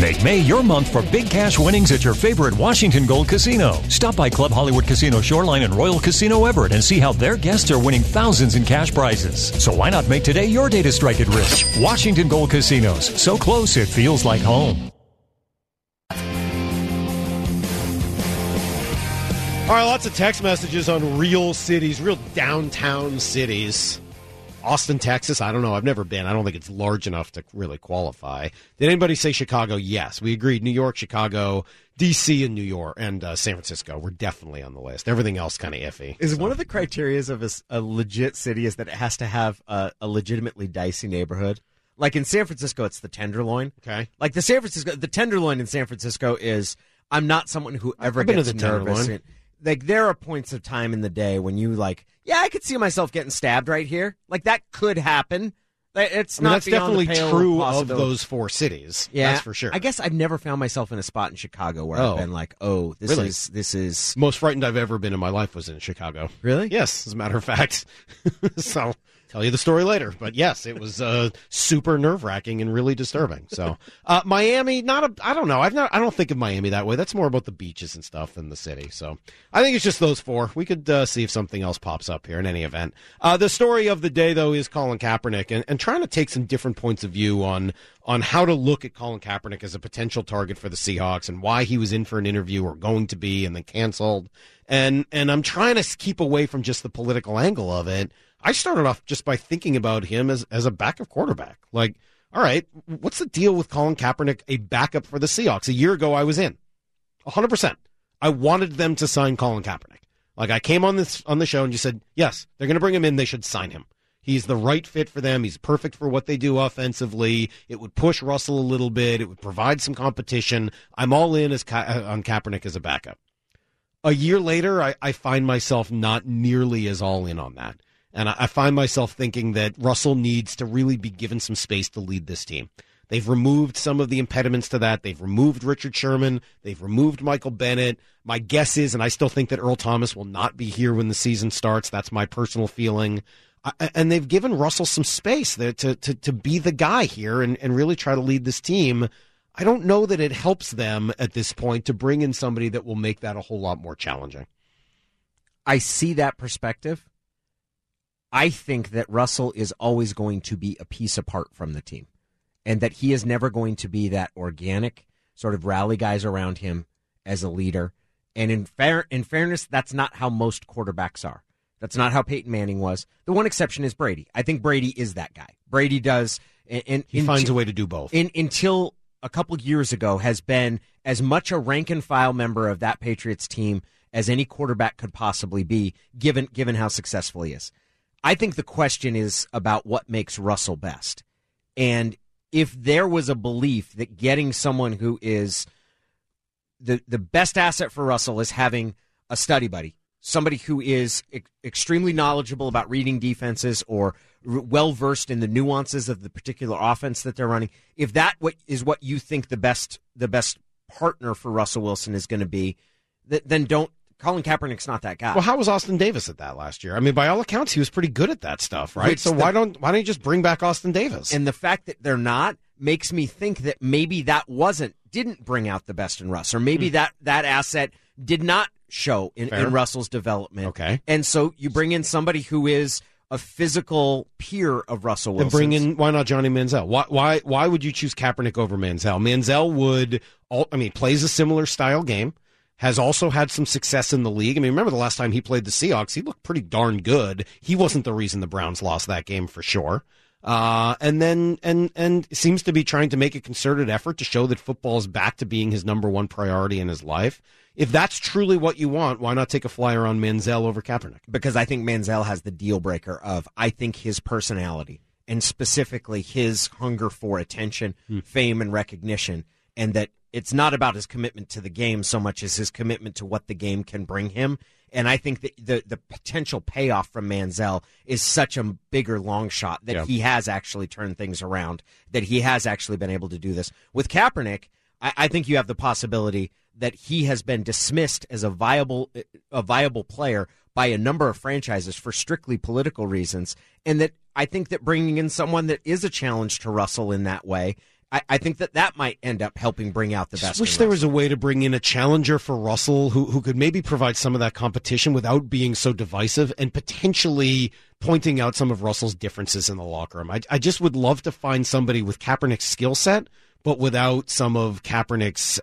Make May your month for big cash winnings at your favorite Washington Gold Casino. Stop by Club Hollywood Casino Shoreline and Royal Casino Everett and see how their guests are winning thousands in cash prizes. So why not make today your day to strike it rich? Washington Gold Casinos. So close it feels like home. All right, lots of text messages on real cities, real downtown cities. Austin, Texas, I don't know. I've never been. I don't think it's large enough to really qualify. Did anybody say Chicago? Yes, we agreed. New York, Chicago, D.C., and New York, and San Francisco were definitely on the list. Everything else kind of iffy. Is one of the criteria of a legit city is that it has to have a legitimately dicey neighborhood? Like in San Francisco, it's the Tenderloin. Okay. Like the Tenderloin in San Francisco is, I'm not someone who ever I've been gets to the nervous. Tenderloin. Like there are points of time in the day when you like, yeah, I could see myself getting stabbed right here. Like that could happen. It's not that's beyond definitely the pale true of possibility. those four cities. Yeah, that's for sure. I guess I've never found myself in a spot in Chicago where I've been like, oh, this Really? is Most frightened I've ever been in my life was in Chicago. really? Yes, as a matter of fact. So tell you the story later. But yes, it was super nerve-wracking and really disturbing. So Miami, I don't know. I don't think of Miami that way. That's more about the beaches and stuff than the city. So I think it's just those four. We could see if something else pops up here in any event. The story of the day, though, is Colin Kaepernick and trying to take some different points of view on how to look at Colin Kaepernick as a potential target for the Seahawks and why he was in for an interview or going to be and then canceled. And I'm trying to keep away from just the political angle of it. I started off just by thinking about him as a backup quarterback. Like, all right, what's the deal with Colin Kaepernick, a backup for the Seahawks? A year ago, I was in 100%. I wanted them to sign Colin Kaepernick. Like, I came on the show and you said, yes, they're going to bring him in. They should sign him. He's the right fit for them. He's perfect for what they do offensively. It would push Russell a little bit. It would provide some competition. I'm all in on Kaepernick as a backup. A year later, I find myself not nearly as all in on that. And I find myself thinking that Russell needs to really be given some space to lead this team. They've removed some of the impediments to that. They've removed Richard Sherman. They've removed Michael Bennett. My guess is, and I still think that Earl Thomas will not be here when the season starts. That's my personal feeling. And they've given Russell some space there to be the guy here and really try to lead this team. I don't know that it helps them at this point to bring in somebody that will make that a whole lot more challenging. I see that perspective. I think that Russell is always going to be a piece apart from the team and that he is never going to be that organic sort of rally guys around him as a leader. And in fairness, that's not how most quarterbacks are. That's not how Peyton Manning was. The one exception is Brady. I think Brady is that guy. Brady does. And he finds a way to do both. Until a couple years ago has been as much a rank and file member of that Patriots team as any quarterback could possibly be, given how successful he is. I think the question is about what makes Russell best. And if there was a belief that getting someone who is the best asset for Russell is having a study buddy, somebody who is extremely knowledgeable about reading defenses or well-versed in the nuances of the particular offense that they're running, if that is what you think the best partner for Russell Wilson is going to be, then don't. Colin Kaepernick's not that guy. Well, how was Austin Davis at that last year? I mean, by all accounts, he was pretty good at that stuff, right? So why don't you just bring back Austin Davis? And the fact that they're not makes me think that maybe that didn't bring out the best in Russ, or maybe that asset did not show in Russell's development. Okay. And so you bring in somebody who is a physical peer of Russell Wilson. And bring in, why not Johnny Manziel? Why would you choose Kaepernick over Manziel? Manziel plays a similar style game. Has also had some success in the league. I mean, remember the last time he played the Seahawks, he looked pretty darn good. He wasn't the reason the Browns lost that game for sure. And seems to be trying to make a concerted effort to show that football is back to being his number one priority in his life. If that's truly what you want, why not take a flyer on Manziel over Kaepernick? Because I think Manziel has the deal breaker of, I think his personality and specifically his hunger for attention, fame, and recognition, and that it's not about his commitment to the game so much as his commitment to what the game can bring him. And I think that the potential payoff from Manziel is such a bigger long shot that he has actually turned things around, that he has actually been able to do this. With Kaepernick, I think you have the possibility that he has been dismissed as a viable player by a number of franchises for strictly political reasons, and that I think that bringing in someone that is a challenge to Russell in that way, I think that might end up helping bring out the best. I wish there was a way to bring in a challenger for Russell who could maybe provide some of that competition without being so divisive and potentially pointing out some of Russell's differences in the locker room. I just would love to find somebody with Kaepernick's skill set, but without some of Kaepernick's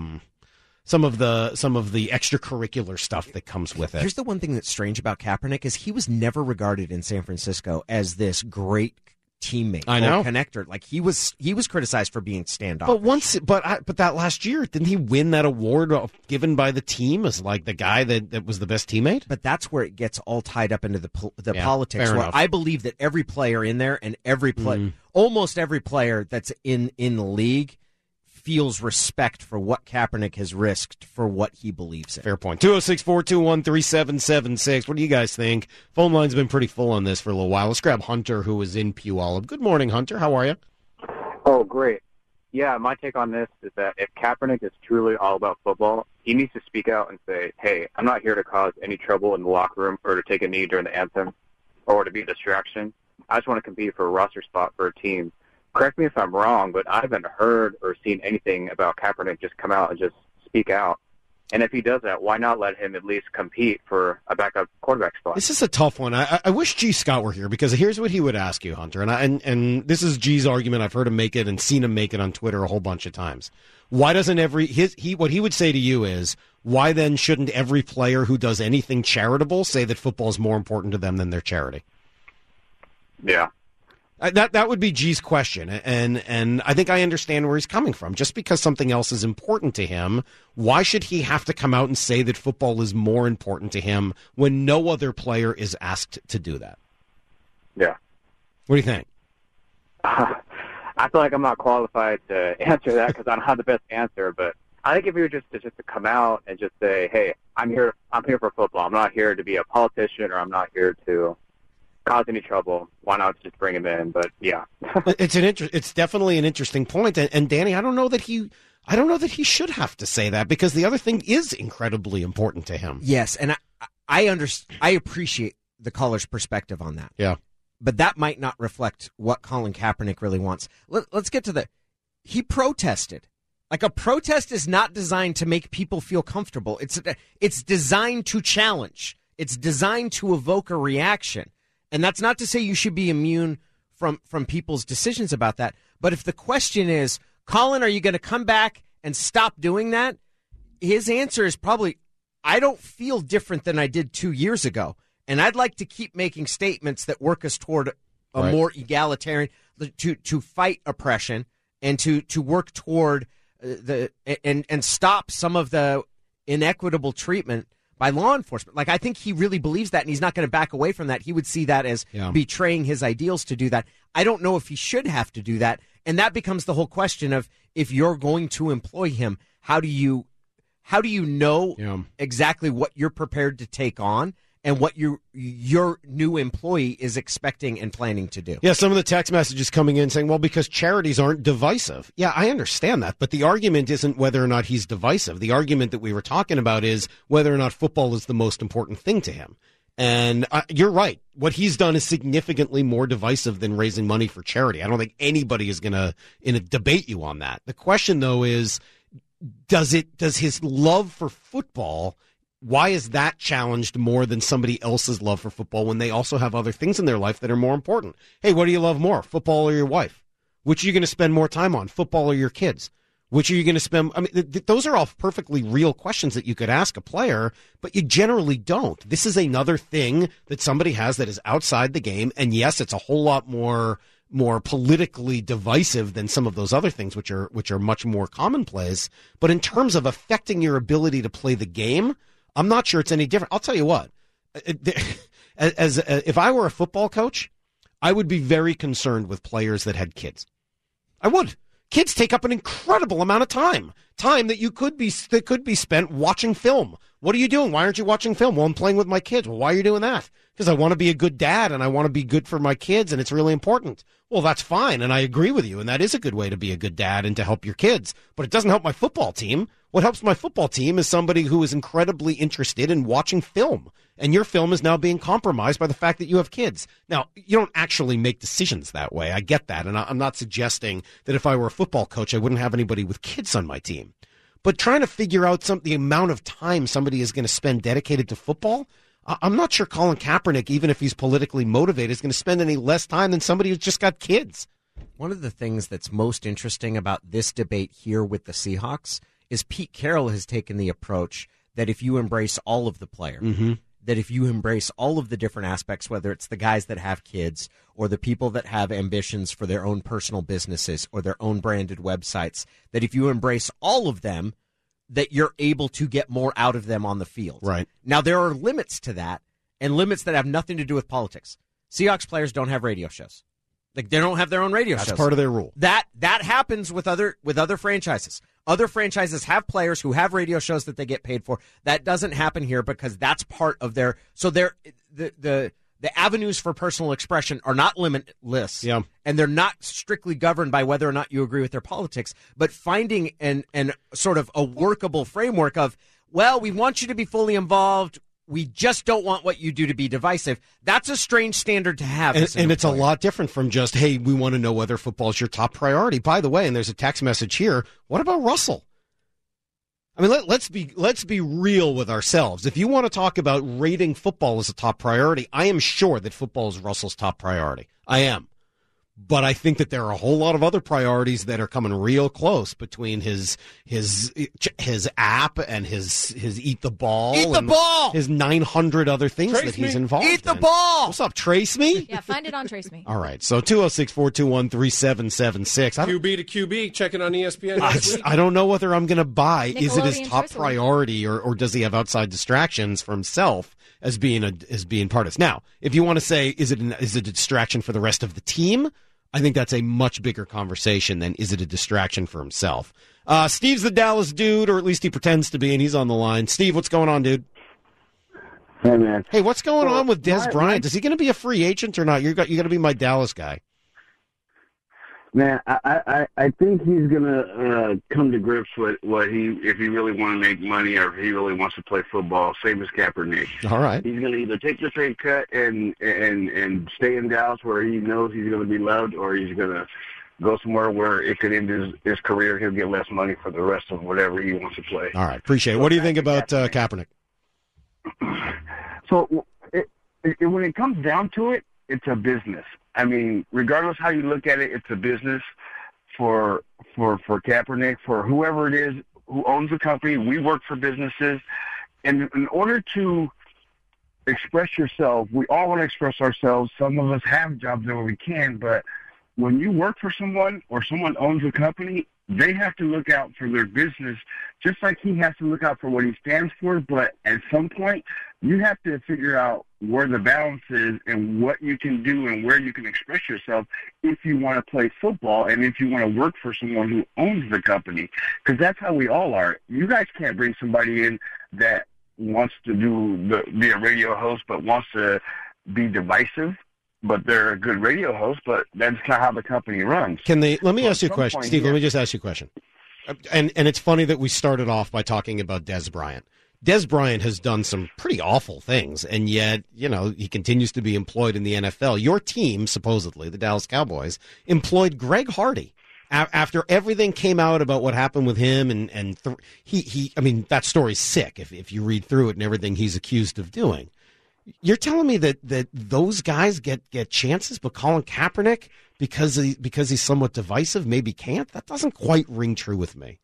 some of the extracurricular stuff that comes with it. Here's the one thing that's strange about Kaepernick is he was never regarded in San Francisco as this great teammate or connector. Like he was criticized for being standoffish. But that last year, didn't he win that award given by the team as like the guy that was the best teammate? But that's where it gets all tied up into the politics. Fair where enough. I believe that every player in there and almost every player that's in the league feels respect for what Kaepernick has risked for what he believes in. Fair point. 206-421-3776. What do you guys think? Phone line's been pretty full on this for a little while. Let's grab Hunter, who is in Puyallup. Good morning, Hunter. How are you? Oh, great. Yeah, my take on this is that if Kaepernick is truly all about football, he needs to speak out and say, hey, I'm not here to cause any trouble in the locker room or to take a knee during the anthem or to be a distraction. I just want to compete for a roster spot for a team. Correct me if I'm wrong, but I haven't heard or seen anything about Kaepernick just come out and just speak out. And if he does that, why not let him at least compete for a backup quarterback spot? This is a tough one. I wish G. Scott were here because here's what he would ask you, Hunter. And this is G's argument. I've heard him make it and seen him make it on Twitter a whole bunch of times. Why doesn't what he would say to you is, why then shouldn't every player who does anything charitable say that football is more important to them than their charity? Yeah. That would be G's question, and I think I understand where he's coming from. Just because something else is important to him, why should he have to come out and say that football is more important to him when no other player is asked to do that? Yeah. What do you think? I feel like I'm not qualified to answer that because I don't have the best answer, but I think if you were just to come out and just say, hey, I'm here for football. I'm not here to be a politician or I'm not here to cause any trouble. Why not just bring him in? But yeah, it's definitely an interesting point. And Danny, I don't know that he should have to say that because the other thing is incredibly important to him. Yes, and I appreciate the caller's perspective on that. Yeah, but that might not reflect what Colin Kaepernick really wants. Let's get to he protested. Like a protest is not designed to make people feel comfortable. It's designed to challenge. It's designed to evoke a reaction. And that's not to say you should be immune from people's decisions about that. But if the question is, Colin, are you going to come back and stop doing that? His answer is probably, I don't feel different than I did 2 years ago. And I'd like to keep making statements that work us toward a more egalitarian, to fight oppression and to work toward and stop some of the inequitable treatment by law enforcement. Like, I think he really believes that, and he's not going to back away from that. He would see that as betraying his ideals to do that. I don't know if he should have to do that, and that becomes the whole question of if you're going to employ him, how do you know exactly what you're prepared to take on and what your new employee is expecting and planning to do. Yeah, some of the text messages coming in saying, well, because charities aren't divisive. Yeah, I understand that, but the argument isn't whether or not he's divisive. The argument that we were talking about is whether or not football is the most important thing to him. And you're right. What he's done is significantly more divisive than raising money for charity. I don't think anybody is going to debate you on that. The question, though, is does his love for football, why is that challenged more than somebody else's love for football when they also have other things in their life that are more important? Hey, what do you love more, football or your wife? Which are you going to spend more time on, football or your kids? Which are you going to spend? I mean, those are all perfectly real questions that you could ask a player, but you generally don't. This is another thing that somebody has that is outside the game, and yes, it's a whole lot more politically divisive than some of those other things, which are much more commonplace. But in terms of affecting your ability to play the game, I'm not sure it's any different. I'll tell you what, if I were a football coach, I would be very concerned with players that had kids. I would. Kids take up an incredible amount of time that could be spent watching film. What are you doing? Why aren't you watching film? Well, I'm playing with my kids. Well, why are you doing that? Because I want to be a good dad and I want to be good for my kids and it's really important. Well, that's fine, and I agree with you, and that is a good way to be a good dad and to help your kids. But it doesn't help my football team. What helps my football team is somebody who is incredibly interested in watching film, and your film is now being compromised by the fact that you have kids. Now, you don't actually make decisions that way. I get that, and I'm not suggesting that if I were a football coach, I wouldn't have anybody with kids on my team. But trying to figure out the amount of time somebody is going to spend dedicated to football, I'm not sure Colin Kaepernick, even if he's politically motivated, is going to spend any less time than somebody who's just got kids. One of the things that's most interesting about this debate here with the Seahawks is Pete Carroll has taken the approach that if you embrace all of the player, that if you embrace all of the different aspects, whether it's the guys that have kids or the people that have ambitions for their own personal businesses or their own branded websites, that if you embrace all of them, that you're able to get more out of them on the field. Right. Now, there are limits to that, and limits that have nothing to do with politics. Seahawks players don't have radio shows. Like, they don't have their own radio shows. That's part of their rule. That happens with other franchises. Other franchises have players who have radio shows that they get paid for. That doesn't happen here because that's part of their. So the avenues for personal expression are not limitless, and they're not strictly governed by whether or not you agree with their politics. But finding an sort of a workable framework of, well, we want you to be fully involved. We just don't want what you do to be divisive. That's a strange standard to have. And it's a lot different from just, hey, we want to know whether football is your top priority. By the way, and there's a text message here, what about Russell? I mean, let's be real with ourselves. If you want to talk about rating football as a top priority, I am sure that football is Russell's top priority. I am. But I think that there are a whole lot of other priorities that are coming real close between his app and his Eat the Ball. Eat the ball! His 900 other things that he's involved in. Eat the ball! What's up, Trace Me? Yeah, find it on Trace Me. All right, so 206-421-3776. QB to QB, checking on ESPN next week. I don't know whether I'm going to buy. Is it his Nickelodeon top Choice priority, or does he have outside distractions for himself as being part of this? Now, if you want to say, is it a distraction for the rest of the team? I think that's a much bigger conversation than is it a distraction for himself. Steve's the Dallas dude, or at least he pretends to be, and he's on the line. Steve, what's going on, dude? Hey, man. Hey, what's going on with Dez Bryant? Is he going to be a free agent or not? You're going to be my Dallas guy. Man, I think he's gonna come to grips with if he really want to make money or if he really wants to play football. Same as Kaepernick. All right. He's gonna either take the trade cut and stay in Dallas where he knows he's gonna be loved, or he's gonna go somewhere where it could end his career. He'll get less money for the rest of whatever he wants to play. All right, appreciate it. What do you think about Kaepernick? So when it comes down to it, it's a business. I mean, regardless how you look at it, it's a business for Kaepernick, for whoever it is who owns the company. We work for businesses. And in order to express yourself, we all want to express ourselves. Some of us have jobs where we can, but when you work for someone or someone owns a company, they have to look out for their business just like he has to look out for what he stands for. But at some point, you have to figure out where the balance is and what you can do and where you can express yourself if you want to play football and if you want to work for someone who owns the company, because that's how we all are. You guys can't bring somebody in that wants to be a radio host but wants to be divisive, but they're a good radio host, but that's not how the company runs. Let me ask you a question. Steve, let me just ask you a question. And it's funny that we started off by talking about Dez Bryant. Dez Bryant has done some pretty awful things, and yet, he continues to be employed in the NFL. Your team, supposedly, the Dallas Cowboys, employed Greg Hardy after everything came out about what happened with him, I mean, that story's sick if you read through it and everything he's accused of doing. You're telling me that those guys get chances, but Colin Kaepernick, because he's somewhat divisive, maybe can't? That doesn't quite ring true with me.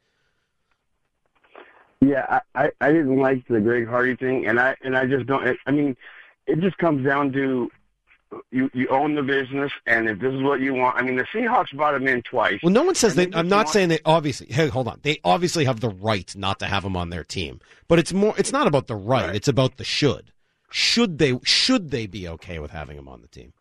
Yeah, I didn't like the Greg Hardy thing, and I just don't. I mean, it just comes down to you own the business, and if this is what you want. I mean, the Seahawks brought him in twice. Well, no one says that. I'm not saying they obviously. Hey, hold on. They obviously have the right not to have him on their team, but it's not about the right. It's about the should. Should they be okay with having him on the team?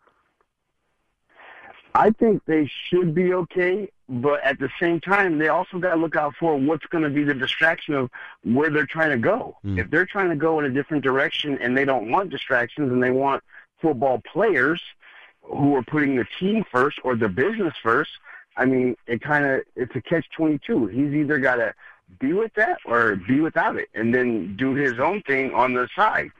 I think they should be okay, but at the same time, they also got to look out for what's going to be the distraction of where they're trying to go. If they're trying to go in a different direction and they don't want distractions and they want football players, who are putting the team first or the business first, I mean, it's a catch-22. He's either got to be with that or be without it, and then do his own thing on the side.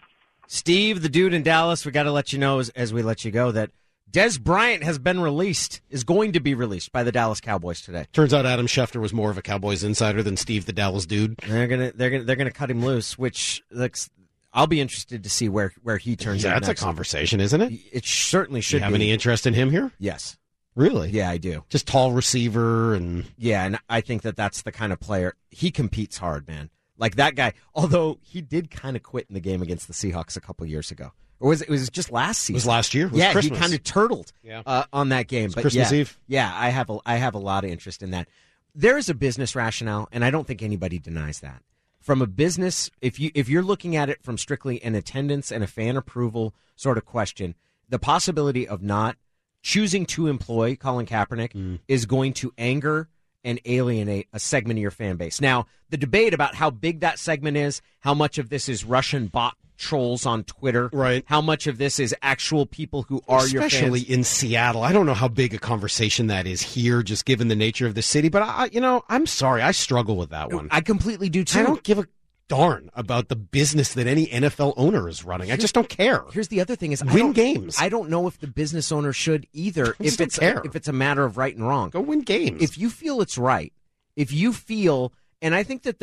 Steve, the dude in Dallas, we got to let you know as we let you go that Des Bryant has been released, is going to be released by the Dallas Cowboys today. Turns out Adam Schefter was more of a Cowboys insider than Steve, the Dallas dude. They're gonna cut him loose, which I'll be interested to see where he turns out. That's next. A conversation, isn't it? It certainly should. You have any interest in him here? Yes. Really? Yeah, I do. Just tall receiver and and I think that's the kind of player. He competes hard, man. Like that guy. Although he did kind of quit in the game against the Seahawks a couple years ago. Or was it just last season? It was last year. It was yeah, Christmas. He kind of turtled on that game. But Christmas Eve. Yeah, I have a lot of interest in that. There is a business rationale, and I don't think anybody denies that. From a business, if you're looking at it from strictly an attendance and a fan approval sort of question, the possibility of not choosing to employ Colin Kaepernick is going to anger and alienate a segment of your fan base. Now, the debate about how big that segment is, how much of this is Russian bot trolls on Twitter, right? How much of this is actual people who are your fans? Especially in Seattle. I don't know how big a conversation that is here, just given the nature of the city. But I'm sorry, I struggle with that one. I completely do too. I don't give a darn about the business that any NFL owner is running. I just don't care. Here's the other thing: is win games. I don't know if the business owner should either. If it's a matter of right and wrong, go win games. If you feel it's right, if you feel. And I think that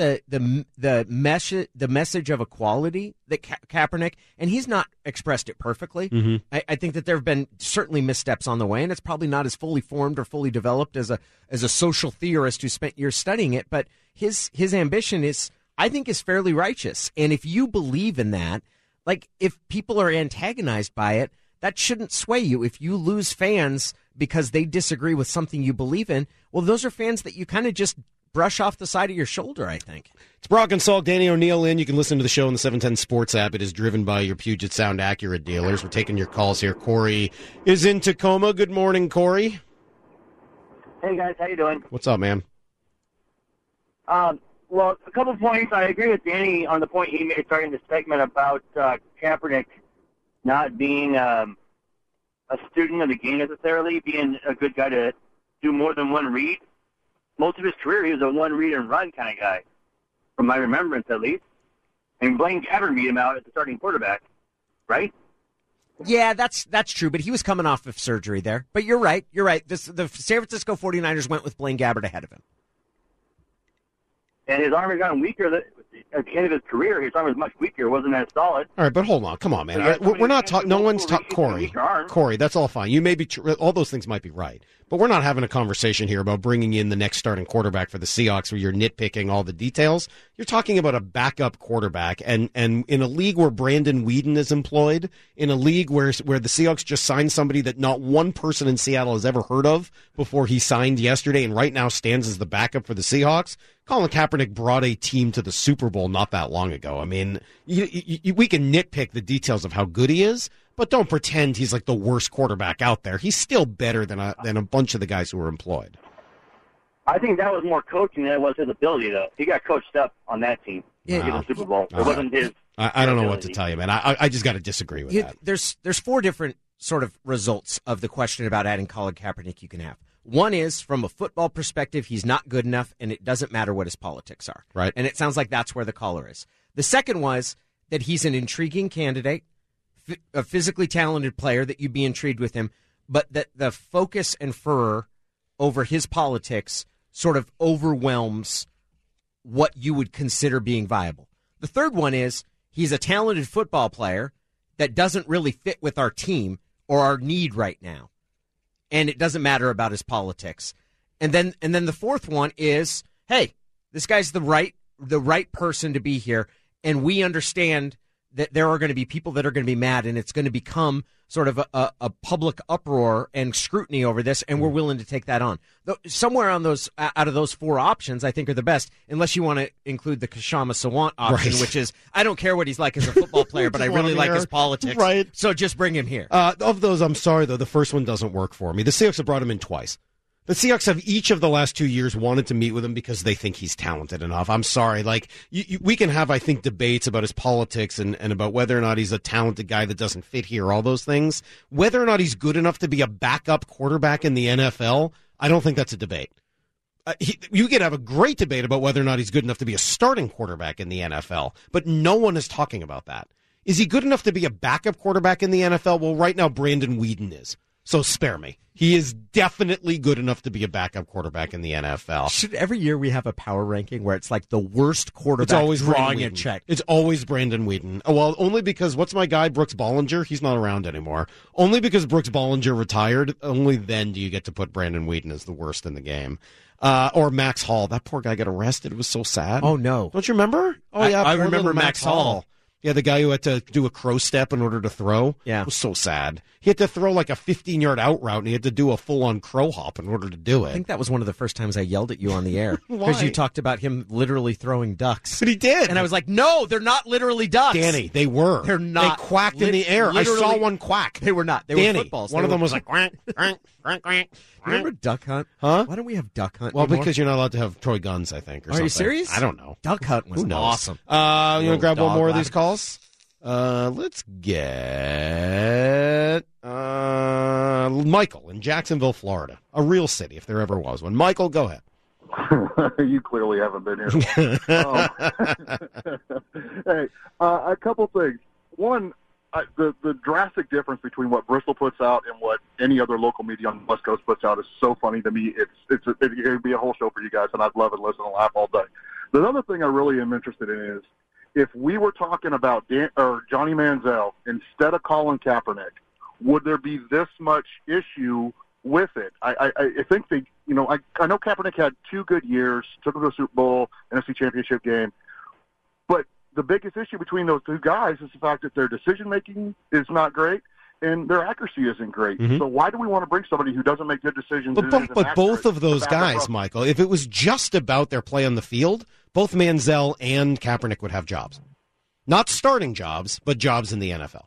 the message of equality that Kaepernick, and he's not expressed it perfectly. Mm-hmm. I think that there have been certainly missteps on the way, and it's probably not as fully formed or fully developed as a social theorist who spent years studying it. But his ambition is fairly righteous. And if you believe in that, like if people are antagonized by it, that shouldn't sway you. If you lose fans because they disagree with something you believe in, well, those are fans that you kind of just brush off the side of your shoulder, I think. It's Brock and Salk, Danny O'Neill in. You can listen to the show on the 710 Sports app. It is driven by your Puget Sound Accurate dealers. We're taking your calls here. Corey is in Tacoma. Good morning, Corey. Hey, guys. How you doing? What's up, man? Well, a couple points. I agree with Danny on the point he made starting the segment about Kaepernick not being a student of the game necessarily, being a good guy to do more than one read. Most of his career, he was a one read and run kind of guy, from my remembrance at least. And Blaine Gabbert beat him out as the starting quarterback, right? Yeah, that's true, but he was coming off of surgery there. But you're right. The San Francisco 49ers went with Blaine Gabbert ahead of him. And his arm had gotten weaker. At the end of his career, his arm was much weaker. It wasn't as solid. All right, but hold on. Come on, man. We're not talking. No one's talking. Corey, that's all fine. You may be all those things might be right, but we're not having a conversation here about bringing in the next starting quarterback for the Seahawks where you're nitpicking all the details. You're talking about a backup quarterback, and in a league where Brandon Weeden is employed, in a league where the Seahawks just signed somebody that not one person in Seattle has ever heard of before he signed yesterday, and right now stands as the backup for the Seahawks. Colin Kaepernick brought a team to the Super Bowl not that long ago. I mean, we can nitpick the details of how good he is, but don't pretend he's like the worst quarterback out there. He's still better than a bunch of the guys who were employed. I think that was more coaching than it was his ability, though. He got coached up on that team to get the Super Bowl. It wasn't his. I don't know what to tell you, man. I just got to disagree with that. There's four different sort of results of the question about adding Colin Kaepernick you can have. One is, from a football perspective, he's not good enough, and it doesn't matter what his politics are. Right. And it sounds like that's where the caller is. The second was that he's an intriguing candidate, a physically talented player, that you'd be intrigued with him, but that the focus and furor over his politics sort of overwhelms what you would consider being viable. The third one is he's a talented football player that doesn't really fit with our team or our need right now. And it doesn't matter about his politics. And then the fourth one is, hey, this guy's the right person to be here, and we understand that there are going to be people that are going to be mad, and it's going to become sort of a public uproar and scrutiny over this, and we're willing to take that on. Somewhere on those, out of those four options, I think are the best, unless you want to include the Kashama Sawant option, right, which is, I don't care what he's like as a football player, but I really like his politics. Right. So just bring him here. Of those, I'm sorry, though, the first one doesn't work for me. The Seahawks have brought him in twice. The Seahawks have each of the last 2 years wanted to meet with him because they think he's talented enough. I'm sorry. Like, we can have, I think, debates about his politics and about whether or not he's a talented guy that doesn't fit here, all those things. Whether or not he's good enough to be a backup quarterback in the NFL, I don't think that's a debate. You could have a great debate about whether or not he's good enough to be a starting quarterback in the NFL, but no one is talking about that. Is he good enough to be a backup quarterback in the NFL? Well, right now, Brandon Weeden is. So spare me. He is definitely good enough to be a backup quarterback in the NFL. Should every year we have a power ranking where it's like the worst quarterback it's always drawing a check? It's always Brandon Weeden. Well, only because, what's my guy, Brooks Bollinger? He's not around anymore. Only because Brooks Bollinger retired, only then do you get to put Brandon Weeden as the worst in the game. Or Max Hall. That poor guy got arrested. It was so sad. Oh, no. Don't you remember? Oh, yeah. I remember Max Hall. Yeah, the guy who had to do a crow step in order to throw. Yeah. It was so sad. He had to throw like a 15-yard out route, and he had to do a full-on crow hop in order to do it. I think that was one of the first times I yelled at you on the air. Why? Because you talked about him literally throwing ducks. But he did. And I was like, no, they're not literally ducks. Danny, they were. They're not. They quacked in the air. I saw one quack. They were not. They Danny, were footballs. One of them was like, quack, quack, quack, quack. Remember Duck Hunt? Huh? Why don't we have Duck Hunt Well, anymore? because you're not allowed to have toy guns, I think, or something. Are you serious? I don't know. Duck Hunt was Who knows? awesome. You want to grab one more of dog these calls? Let's get Michael in Jacksonville, Florida. A real city, if there ever was one. Michael, go ahead. You clearly haven't been here. Hey, a couple things. One, the drastic difference between what Bristol puts out and what any other local media on the West Coast puts out is so funny to me. It would be a whole show for you guys, and I'd love and listen and laugh all day. The other thing I really am interested in is if we were talking about Johnny Manziel instead of Colin Kaepernick, would there be this much issue with it? I think I know Kaepernick had 2 good years, took him to the Super Bowl, NFC Championship game, but the biggest issue between those two guys is the fact that their decision-making is not great and their accuracy isn't great. Mm-hmm. So why do we want to bring somebody who doesn't make good decisions? But both of those guys, Michael, if it was just about their play on the field, both Manziel and Kaepernick would have jobs. Not starting jobs, but jobs in the NFL.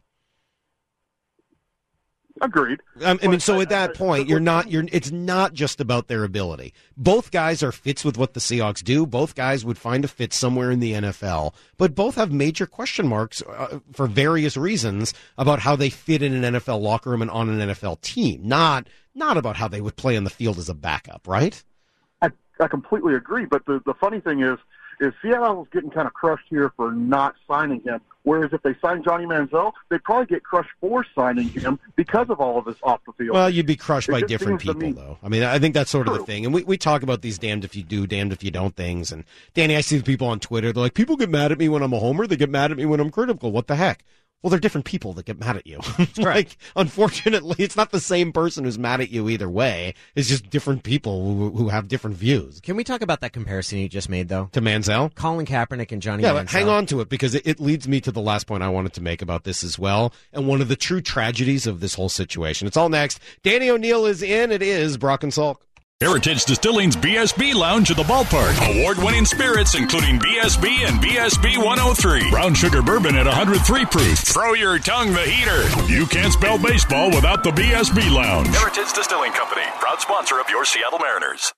Agreed. I mean, so at that point, it's not just about their ability. Both guys are fits with what the Seahawks do. Both guys would find a fit somewhere in the NFL, but both have major question marks for various reasons about how they fit in an NFL locker room and on an NFL team. Not about how they would play on the field as a backup, right? I completely agree, but the funny thing is Seattle's getting kind of crushed here for not signing him. Whereas if they sign Johnny Manziel, they'd probably get crushed for signing him because of all of this off the field. Well, you'd be crushed by different people, though. I mean, I think that's sort of the thing. And we talk about these damned if you do, damned if you don't things. And, Danny, I see the people on Twitter. They're like, people get mad at me when I'm a homer. They get mad at me when I'm critical. What the heck? Well, they're different people that get mad at you. Like, unfortunately, it's not the same person who's mad at you either way. It's just different people who have different views. Can we talk about that comparison you just made, though? To Manziel? Colin Kaepernick and Johnny Manziel. Yeah, hang on to it, because it leads me to the last point I wanted to make about this as well, and one of the true tragedies of this whole situation. It's all next. Danny O'Neill is in. It is Brock and Salk. Heritage Distilling's BSB Lounge at the ballpark. Award-winning spirits, including BSB and BSB 103. Brown sugar bourbon at 103 proof. Throw your tongue the heater. You can't spell baseball without the BSB Lounge. Heritage Distilling Company, proud sponsor of your Seattle Mariners.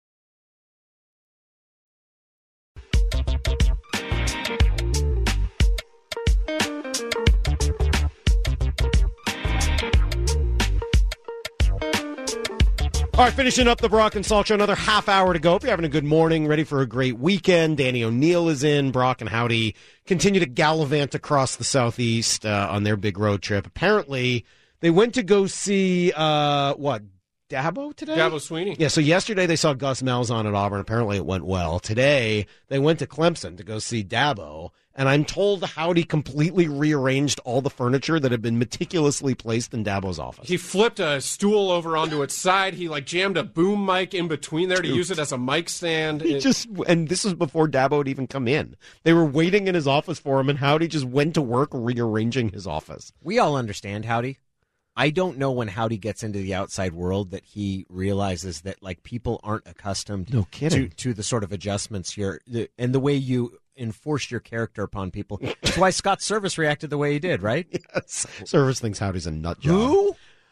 All right, finishing up the Brock and Salk Show. Another half hour to go. If you're having a good morning, ready for a great weekend. Danny O'Neill is in. Brock and Howdy continue to gallivant across the Southeast on their big road trip. Apparently, they went to go see, Dabo today? Dabo Swinney. Yeah, so yesterday they saw Gus Malzahn at Auburn. Apparently it went well. Today, they went to Clemson to go see Dabo. And I'm told Howdy completely rearranged all the furniture that had been meticulously placed in Dabo's office. He flipped a stool over onto its side. He jammed a boom mic in between there to use it as a mic stand. And this was before Dabo had even come in. They were waiting in his office for him, and Howdy just went to work rearranging his office. We all understand Howdy. I don't know when Howdy gets into the outside world that he realizes that people aren't accustomed to the sort of adjustments here and the way you enforce your character upon people. That's why Scott Service reacted the way he did, right? Yes. Service thinks Howdy's a nut job. Who?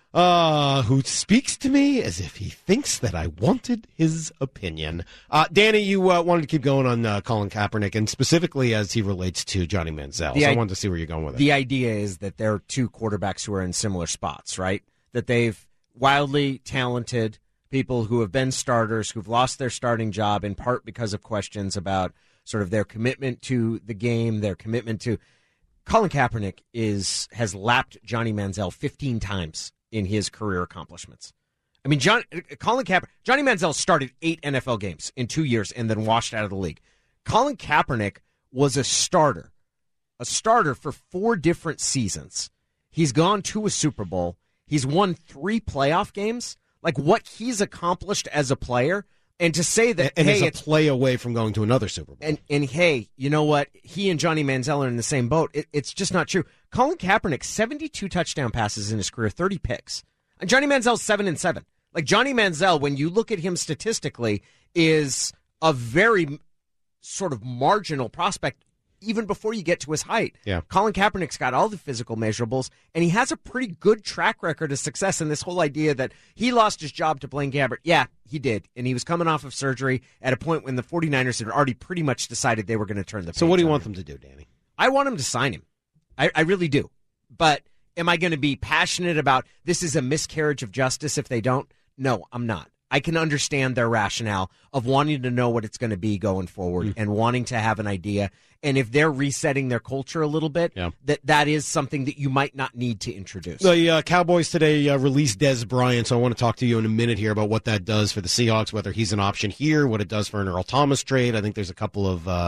who speaks to me as if he thinks that I wanted his opinion. Danny, you wanted to keep going on Colin Kaepernick, and specifically as he relates to Johnny Manziel. So I wanted to see where you're going with it. The idea is that there are two quarterbacks who are in similar spots, right? That they've wildly talented people who have been starters, who've lost their starting job in part because of questions about sort of their commitment to the game, their commitment to... Colin Kaepernick has lapped Johnny Manziel 15 times in his career accomplishments. I mean, Johnny Manziel started 8 NFL games in 2 years and then washed out of the league. Colin Kaepernick was a starter for 4 different seasons. He's gone to a Super Bowl. He's won 3 playoff games. Like, what he's accomplished as a player, and to say that, and hey, it's a play away from going to another Super Bowl. And hey, you know what? He and Johnny Manziel are in the same boat. It's just not true. Colin Kaepernick, 72 touchdown passes in his career, 30 picks. And Johnny Manziel's 7-7. Like, Johnny Manziel, when you look at him statistically, is a very sort of marginal prospect even before you get to his height. Yeah. Colin Kaepernick's got all the physical measurables, and he has a pretty good track record of success in this whole idea that he lost his job to Blaine Gabbert. Yeah, he did, and he was coming off of surgery at a point when the 49ers had already pretty much decided they were going to turn the page. So what do you on want him. them to do, Danny? I want him to sign him. I really do. But am I going to be passionate about this is a miscarriage of justice if they don't? No, I'm not. I can understand their rationale of wanting to know what it's going to be going forward and wanting to have an idea. And if they're resetting their culture a little bit, that is something that you might not need to introduce. The Cowboys today released Dez Bryant, so I want to talk to you in a minute here about what that does for the Seahawks, whether he's an option here, what it does for an Earl Thomas trade. I think there's a couple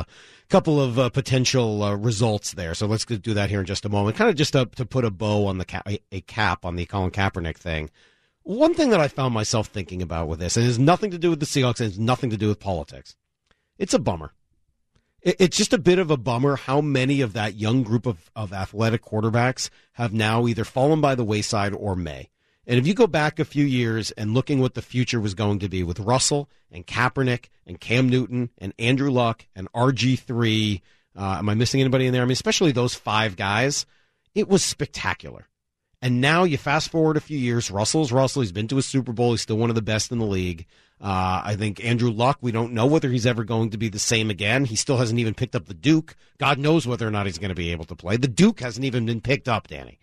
of potential results there. So let's do that here in just a moment. Kind of just to put a bow on a cap on the Colin Kaepernick thing. One thing that I found myself thinking about with this, and it has nothing to do with the Seahawks, and it has nothing to do with politics. It's a bummer. It's just a bit of a bummer how many of that young group of athletic quarterbacks have now either fallen by the wayside or may. And if you go back a few years and looking what the future was going to be with Russell and Kaepernick and Cam Newton and Andrew Luck and RG3, am I missing anybody in there? I mean, especially those 5 guys, it was spectacular. And now you fast forward a few years, Russell's Russell. He's been to a Super Bowl. He's still one of the best in the league. I think Andrew Luck, we don't know whether he's ever going to be the same again. He still hasn't even picked up the Duke. God knows whether or not he's going to be able to play. The Duke hasn't even been picked up, Danny.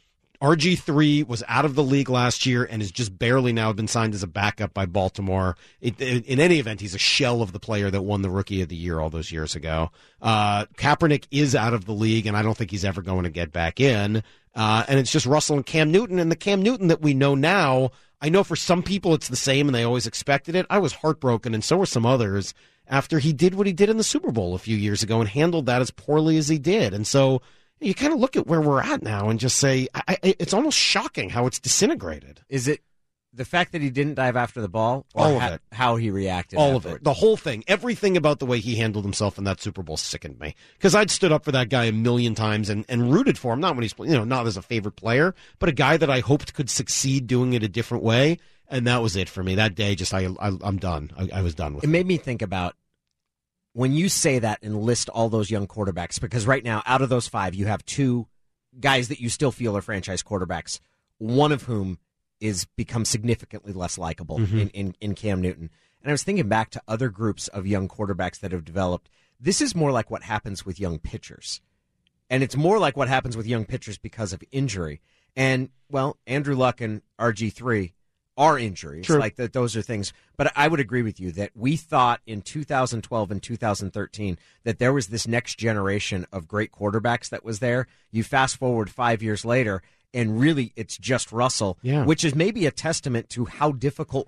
RG3 was out of the league last year and has just barely now been signed as a backup by Baltimore. In any event, he's a shell of the player that won the Rookie of the Year all those years ago. Kaepernick is out of the league, and I don't think he's ever going to get back in. And it's just Russell and Cam Newton. And the Cam Newton that we know now, I know for some people it's the same and they always expected it. I was heartbroken, and so were some others, after he did what he did in the Super Bowl a few years ago and handled that as poorly as he did. And so you kind of look at where we're at now and just say, it's almost shocking how it's disintegrated. Is it the fact that he didn't dive after the ball? Or all of it. How he reacted? All afterwards? of it. The whole thing. Everything about the way he handled himself in that Super Bowl sickened me. Because I'd stood up for that guy a million times and rooted for him. Not when he's, not as a favorite player, but a guy that I hoped could succeed doing it a different way. And that was it for me. That day, I'm done. I was done with it. It made me think about when you say that and list all those young quarterbacks, because right now, out of those 5, you have 2 guys that you still feel are franchise quarterbacks, one of whom is become significantly less likable in Cam Newton. And I was thinking back to other groups of young quarterbacks that have developed. This is more like what happens with young pitchers. And it's more like what happens with young pitchers because of injury. And, well, Andrew Luck and RG3 are injuries. True. Like that, those are things. But I would agree with you that we thought in 2012 and 2013 that there was this next generation of great quarterbacks that was there. You fast forward 5 years later, and really it's just Russell, which is maybe a testament to how difficult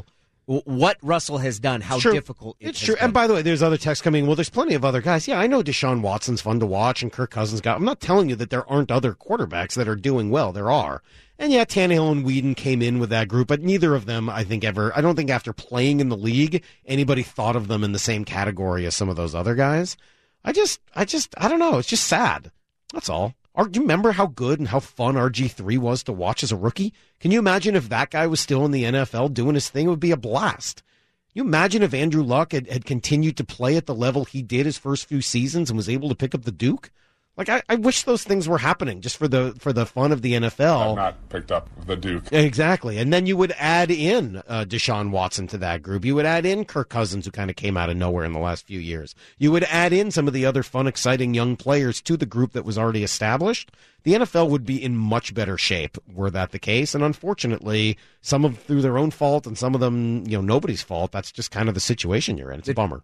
what Russell has done, how difficult it it's has true. been. And by the way, there's other texts coming. Well, there's plenty of other guys. Yeah, I know Deshaun Watson's fun to watch and Kirk Cousins I'm not telling you that there aren't other quarterbacks that are doing well. There are. And yeah, Tannehill and Whedon came in with that group, but neither of them, I don't think after playing in the league, anybody thought of them in the same category as some of those other guys. I don't know. It's just sad. That's all. Do you remember how good and how fun RG3 was to watch as a rookie? Can you imagine if that guy was still in the NFL doing his thing? It would be a blast. You imagine if Andrew Luck had continued to play at the level he did his first few seasons and was able to pick up the Duke? Like, I wish those things were happening just for the fun of the NFL. I've not picked up the Duke. Exactly. And then you would add in Deshaun Watson to that group. You would add in Kirk Cousins, who kind of came out of nowhere in the last few years. You would add in some of the other fun, exciting young players to the group that was already established. The NFL would be in much better shape were that the case. And unfortunately, some of through their own fault and some of them, nobody's fault. That's just kind of the situation you're in. It's a bummer.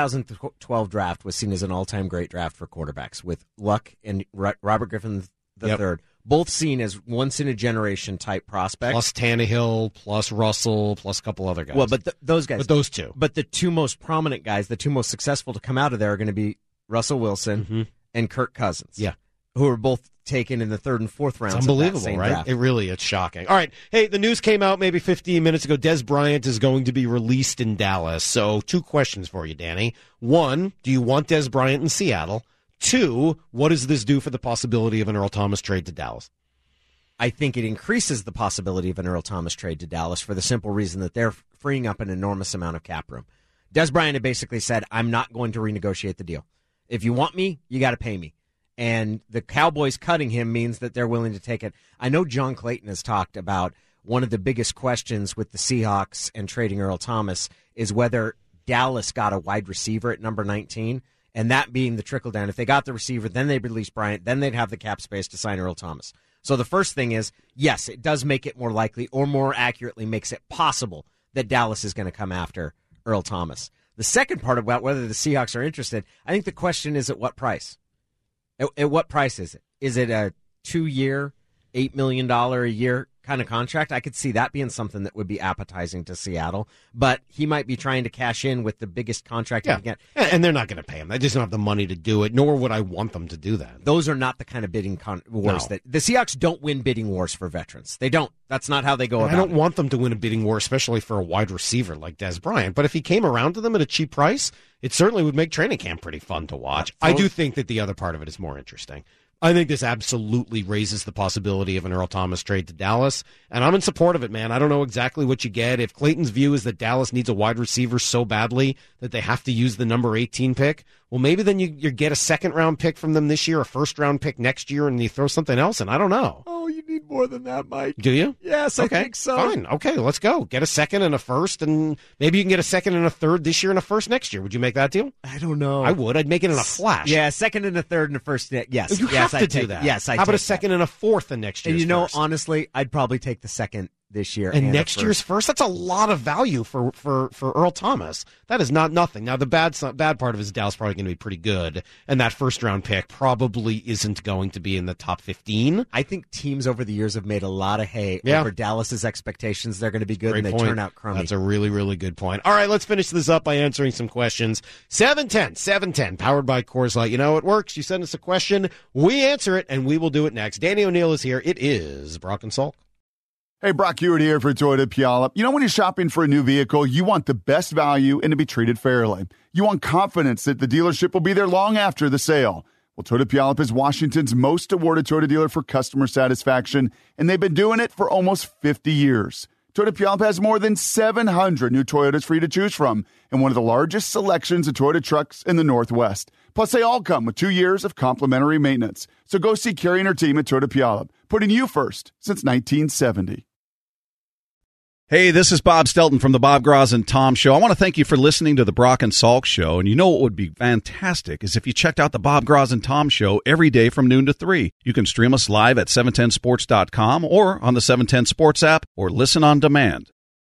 2012 draft was seen as an all-time great draft for quarterbacks with Luck and Robert Griffin III, both seen as once-in-a-generation type prospects. Plus Tannehill, plus Russell, plus a couple other guys. Well, but those guys. But those two. But the two most prominent guys, the two most successful to come out of there are going to be Russell Wilson and Kirk Cousins. Yeah. Who are both taken in the third and fourth rounds. It's unbelievable, of that same right? draft. It's shocking. All right. Hey, the news came out maybe 15 minutes ago. Des Bryant is going to be released in Dallas. So 2 questions for you, Danny. 1, do you want Des Bryant in Seattle? 2, what does this do for the possibility of an Earl Thomas trade to Dallas? I think it increases the possibility of an Earl Thomas trade to Dallas for the simple reason that they're freeing up an enormous amount of cap room. Des Bryant had basically said, I'm not going to renegotiate the deal. If you want me, you got to pay me. And the Cowboys cutting him means that they're willing to take it. I know John Clayton has talked about one of the biggest questions with the Seahawks and trading Earl Thomas is whether Dallas got a wide receiver at number 19, and that being the trickle down. If they got the receiver, then they'd release Bryant, then they'd have the cap space to sign Earl Thomas. So the first thing is, yes, it does make it more likely, or more accurately makes it possible that Dallas is going to come after Earl Thomas. The second part about whether the Seahawks are interested, I think the question is at what price? At what price is it? Is it a 2-year, $8 million a year kind of contract? I could see that being something that would be appetizing to Seattle, but he might be trying to cash in with the biggest contract he can get. And they're not going to pay him. They just don't have the money to do it, nor would I want them to do that. Those are not the kind of bidding wars that the Seahawks don't win bidding wars for veterans. They don't. That's not how they go about it. I don't want them to win a bidding war, especially for a wide receiver like Des Bryant. But if he came around to them at a cheap price, it certainly would make training camp pretty fun to watch. I do think that the other part of it is more interesting. I think this absolutely raises the possibility of an Earl Thomas trade to Dallas, and I'm in support of it, man. I don't know exactly what you get. If Clayton's view is that Dallas needs a wide receiver so badly that they have to use the number 18 pick, well, maybe then you get a second-round pick from them this year, a first-round pick next year, and you throw something else in. I don't know. Oh, you need more than that, Mike. Do you? Yes, okay. I think so. Fine. Okay, let's go. Get a second and a first, and maybe you can get a second and a third this year and a first next year. Would you make that deal? I don't know. I would. I'd make it in a flash. Yeah, second and a third and a first. Yes. You have to do that. Yes, How about a second and a fourth in next year's And first? Honestly, I'd probably take the second this year. And next year's first, that's a lot of value for Earl Thomas. That is not nothing. Now, the bad part of his Dallas probably going to be pretty good, and that first-round pick probably isn't going to be in the top 15. I think teams over the years have made a lot of hay over Dallas's expectations. They're going to be good, Great and they point. turn out crummy. That's a really, really good point. All right, let's finish this up by answering some questions. 710, powered by Coors Light. You know, it works. You send us a question, we answer it, and we will do it next. Danny O'Neill is here. It is Brock and Salk. Hey, Brock Hewitt here for Toyota Puyallup. You know, when you're shopping for a new vehicle, you want the best value and to be treated fairly. You want confidence that the dealership will be there long after the sale. Well, Toyota Puyallup is Washington's most awarded Toyota dealer for customer satisfaction, and they've been doing it for almost 50 years. Toyota Puyallup has more than 700 new Toyotas for you to choose from and one of the largest selections of Toyota trucks in the Northwest. Plus, they all come with 2 years of complimentary maintenance. So go see Carrie and her team at Toyota Puyallup, putting you first since 1970. Hey, this is Bob Stelton from the Bob Gross and Tom Show. I want to thank you for listening to the Brock and Salk Show. And you know what would be fantastic is if you checked out the Bob Gross and Tom Show every day from noon to 3. You can stream us live at 710sports.com or on the 710 Sports app or listen on demand.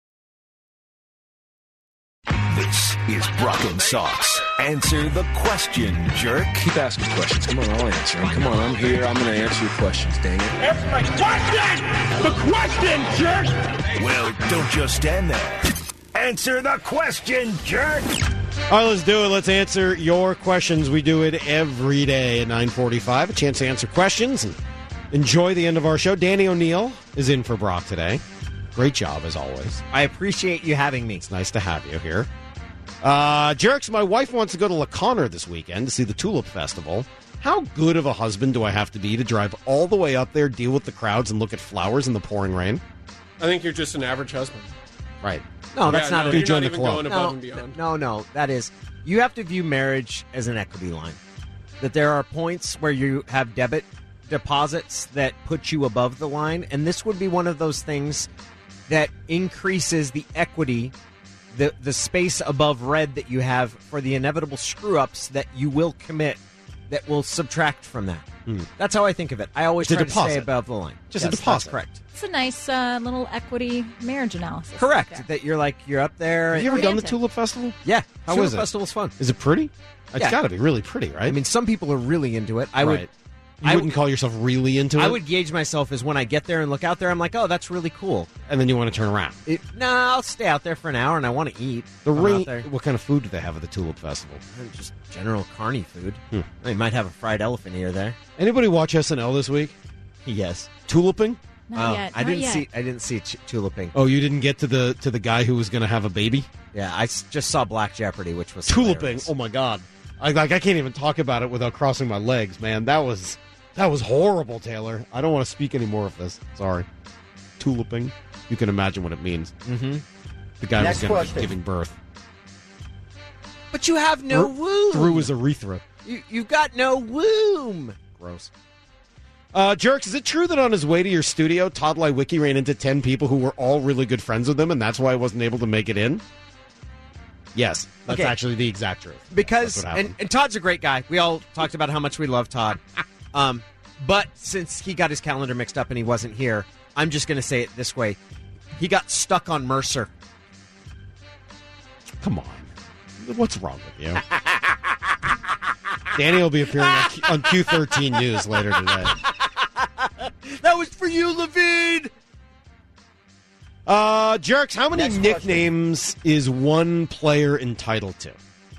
This is Brock and Salk's Answer the Question, Jerk. Keep asking questions. Come on, I'll answer them. Come on, I'm here. I'm going to answer your questions, dang it. Answer my question! The question, jerk! Well, don't just stand there. Answer the question, jerk! All right, let's do it. Let's answer your questions. We do it every day at 9:45. A chance to answer questions and enjoy the end of our show. Danny O'Neill is in for Brock today. Great job, as always. I appreciate you having me. It's nice to have you here. Jerks, my wife wants to go to La Conner this weekend to see the Tulip Festival. How good of a husband do I have to be to drive all the way up there, deal with the crowds, and look at flowers in the pouring rain? I think you're just an average husband. Right. No, that's not. You're not even going above and beyond. No. That is, you have to view marriage as an equity line. that there are points where you have debit deposits that put you above the line, and this would be one of those things that increases the equity, the space above red that you have for the inevitable screw-ups that you will commit that will subtract from that. That's how I think of it. I always try to stay above the line. Just a deposit. That's correct. It's a nice little equity marriage analysis. Correct. Right That you're up there. Have you ever done the Tulip Festival? Yeah. How Tulip is it? Festival's fun. Is it pretty? It's Yeah. got to be really pretty, right? I mean, some people are really into it. Right. You wouldn't call yourself really into it? I would gauge myself as when I get there and look out there, I'm like, oh, that's really cool. And then you want to turn around. No, I'll stay out there for an hour and I want to eat. What kind of food do they have at the Tulip Festival? Just general carny food. They might have a fried elephant ear there. Anybody watch SNL this week? Yes. Tuliping? Not yet. I didn't see tuliping. Oh, you didn't get to the guy who was going to have a baby? Yeah, I just saw Black Jeopardy, which was Tuliping. hilarious. Oh my God. I can't even talk about it without crossing my legs, man. That was horrible, Taylor. I don't want to speak any more of this. Sorry. Tuliping. You can imagine what it means. Mm-hmm. The guy Next was going to question. be giving birth. But you have no womb. Through his urethra. You've got no womb. Gross. Jerks, is it true that on his way to your studio, Todd Lywicki ran into 10 people who were all really good friends with him, and that's why he wasn't able to make it in? Yes, that's Okay. actually the exact truth. Because, That's what happened. and Todd's a great guy. We all talked about how much we love Todd. But since he got his calendar mixed up and he wasn't here, I'm just going to say it this way. He got stuck on Mercer. Come on. What's wrong with you? Danny will be appearing on Q13 News later today. That was for you, Levine! Jerks, how many nicknames is one player entitled to?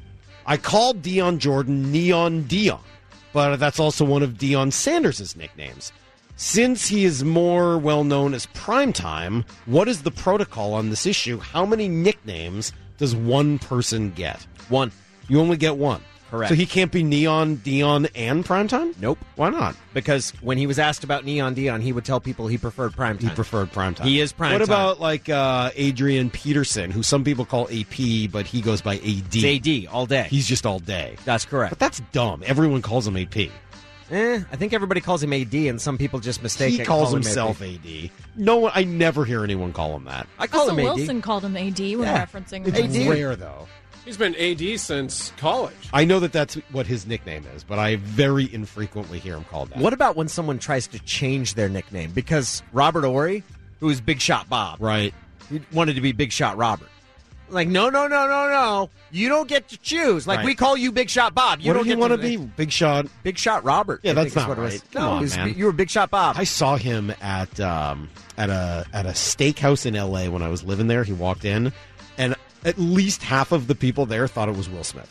I called Deion Jordan Neon Dion, but that's also one of Deion Sanders' nicknames. Since he is more well known as Primetime, what is the protocol on this issue? How many nicknames does one person get? One. You only get one. Correct. So he can't be Neon Dion and Primetime? Nope. Why not? Because when he was asked about Neon Dion, he would tell people he preferred Primetime. He preferred Primetime. He is Primetime. What about like Adrian Peterson, who some people call AP, but he goes by AD? It's AD all day. He's just all day. That's correct. But that's dumb. Everyone calls him AP. I think everybody calls him AD, and some people just mistake it. He and calls call him himself AD. No one. I never hear anyone call him that. I call Russell him AD. Wilson called him AD when referencing It's Wilson. rare though. He's been AD since college. I know that that's what his nickname is, but I very infrequently hear him called that. What about when someone tries to change their nickname? Because Robert Ory, who is Big Shot Bob, right? He wanted to be Big Shot Robert. Like, no. You don't get to choose. Like, Right. we call you Big Shot Bob. You What don't did he get want to to be? Big Shot? Big Shot Robert. Yeah, I that's think is not what it was. right. No, Come on, it was- man. you were Big Shot Bob. I saw him at a steakhouse in LA when I was living there. He walked in, and at least half of the people there thought it was Will Smith.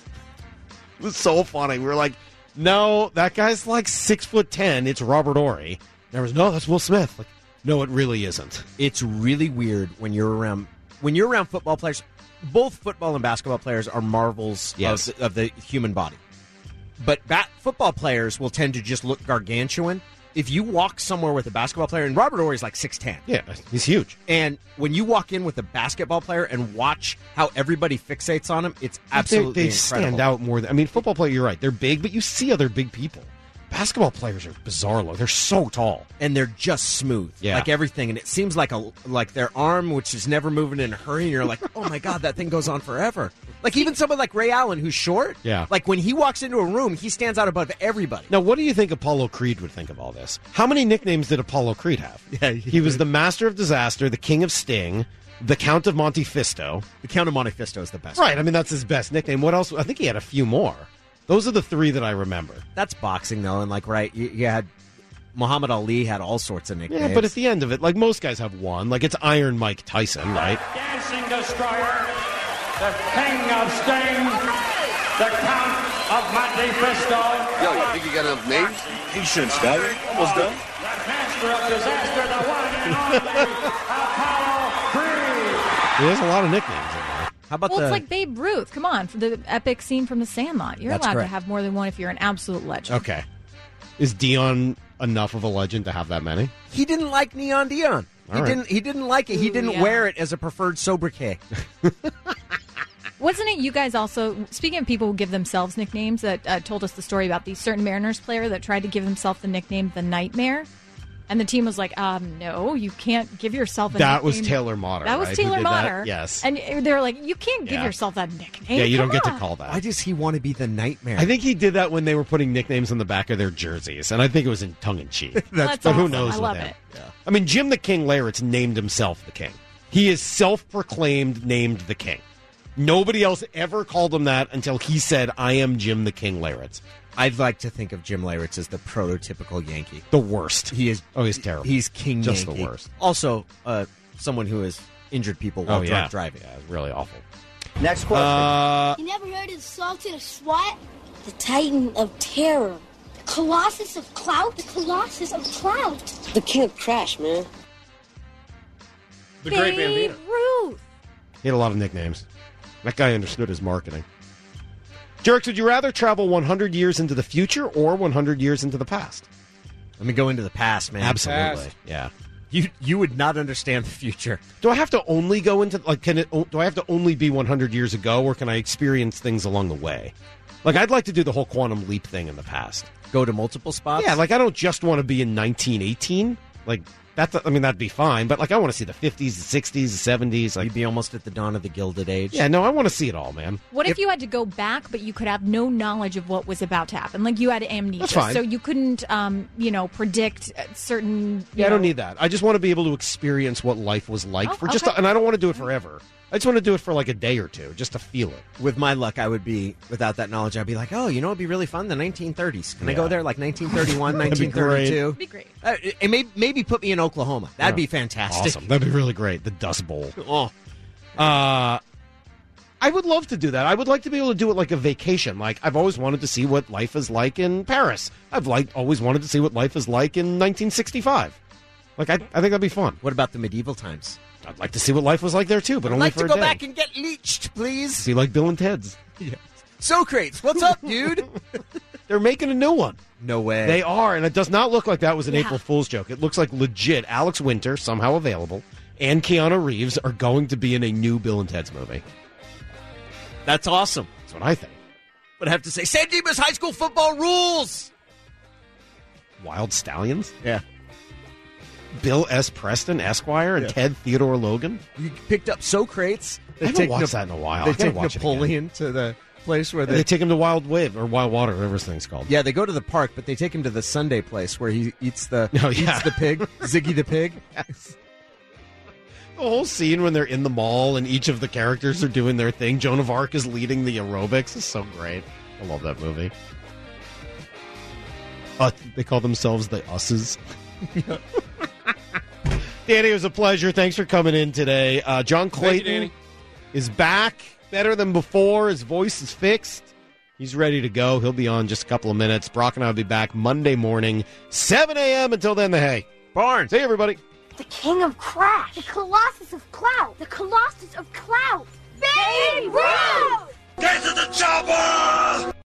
It was so funny. We were like, "No, that guy's like 6'10". It's Robert Ory." There was no, that's Will Smith. Like, no, it really isn't. It's really weird when you're around football players. Both football and basketball players are marvels Yes. of the human body. But football players will tend to just look gargantuan. If you walk somewhere with a basketball player, and Robert Ory's like 6'10". Yeah, he's huge. And when you walk in with a basketball player and watch how everybody fixates on him, it's absolutely they incredible. stand out more than. I mean, football player, you're right. They're big, but you see other big people. Basketball players are bizarre look. They're so tall. And they're just smooth, Yeah. like everything. And it seems like their arm, which is never moving in a hurry. And you're like, oh my god, that thing goes on forever. Like even someone like Ray Allen, who's short. Yeah. Like when he walks into a room, he stands out above everybody. Now, what do you think Apollo Creed would think of all this? How many nicknames did Apollo Creed have? Yeah, he was the Master of Disaster, the King of Sting, the Count of Monte Fisto. The Count of Monte Fisto is the best. Right. I mean, that's his best nickname. What else? I think he had a few more. Those are the three that I remember. That's boxing though, and like you had Muhammad Ali had all sorts of nicknames. Yeah, but at the end of it, like most guys have one. Like it's Iron Mike Tyson, right? Dancing Destroyer, the King of Sting, the Count of Monte Fisto. Yo, you think you got enough names? He shouldn't stop it. Almost done. The Master of Disaster, the one and only Apollo Creed. There's a lot of nicknames in there. How about Well, it's like Babe Ruth. Come on, for the epic scene from The Sandlot. You're That's allowed correct. to have more than one if you're an absolute legend. Okay. Is Dion enough of a legend to have that many? He didn't like Neon Dion. All right. He didn't like it. He didn't wear it as a preferred sobriquet. Wasn't it you guys also, speaking of people who give themselves nicknames, that told us the story about the certain Mariners player that tried to give himself the nickname The Nightmare? And the team was like, no, you can't give yourself a nickname. That was Taylor Motter. That was right? Taylor Motter. Yes. And they were like, you can't give yourself that nickname. Yeah, you Come don't get on. to call that. Why does he want to be the Nightmare? I think he did that when they were putting nicknames on the back of their jerseys, and I think it was in tongue in cheek. That's but who awesome. knows I with love him? it. Yeah. I mean, Jim the King Leyritz named himself the King. He is self-proclaimed named the King. Nobody else ever called him that until he said, "I am Jim the King Leyritz." I'd like to think of Jim Leyritz as the prototypical Yankee. The worst. He is. Oh, he's terrible. He's King Just Yankey. the worst. Also, someone who has injured people while drunk driving. Yeah, it's really awful. Next question. You never heard of the Sultan of SWAT? The Titan of Terror. The Colossus of Clout? The Colossus of Clout. The King of Trash, man. The Great Babe Bambino. Ruth. He had a lot of nicknames. That guy understood his marketing. Jerks, would you rather travel 100 years into the future or 100 years into the past? Let me go into the past, man. Absolutely. Past. Yeah. You would not understand the future. Do I have to only go into do I have to only be 100 years ago, or can I experience things along the way? Like, I'd like to do the whole quantum leap thing in the past. Go to multiple spots? Yeah, like I don't just want to be in 1918. Like that'd be fine, but like I want to see the 50s, the 60s, the 70s. Like, You'd be almost at the dawn of the Gilded Age. yeah, no, I want to see it all, man. What if you had to go back, but you could have no knowledge of what was about to happen? Like you had amnesia, That's fine. so you couldn't, predict certain. Yeah, I don't need that. I just want to be able to experience what life was like and I don't want to do it forever. I just want to do it for like a day or two, just to feel it. With my luck, I would be, without that knowledge, I'd be like, oh, it'd be really fun, the 1930s. Can I go there, like 1931, That'd be great. 1932? It'd be great. And maybe put me in Oklahoma. That'd be fantastic. Awesome. That'd be really great. The Dust Bowl. Oh. I would love to do that. I would like to be able to do it like a vacation. Like, I've always wanted to see what life is like in Paris. I've always wanted to see what life is like in 1965. Like, I think that'd be fun. What about the medieval times? I'd like to see what life was like there, too, but I'd only like for to a go day. back and get leeched, please. See, like Bill and Ted's. Socrates, what's up, dude? They're making a new one. No way. They are, and it does not look like that was an April Fool's joke. It looks like legit. Alex Winter, somehow available, and Keanu Reeves are going to be in a new Bill and Ted's movie. That's awesome. That's what I think. But I have to say, San Dimas High School football rules. Wild Stallions? Yeah. Bill S. Preston, Esquire, and Ted Theodore Logan? You picked up Socrates. I haven't watched that in a while. They I gotta take watch it Napoleon to the place where They take him to Wild Wave, or Wild Water, whatever this thing's called. Yeah, they go to the park, but they take him to the Sunday place where he eats the Oh, yeah. eats the pig, Ziggy the pig. Yes. The whole scene when they're in the mall and each of the characters are doing their thing. Joan of Arc is leading the aerobics. It's so great. I love that movie. They call themselves the Usses. Danny, it was a pleasure. Thanks for coming in today. John Clayton is back, better than before. His voice is fixed. He's ready to go. He'll be on just a couple of minutes. Brock and I will be back Monday morning, 7 a.m. Until then, the hay. Barnes. See you, everybody. The King of Crash. The Colossus of Clout. The Colossus of Clout. Babe Ruth! Get to the chopper!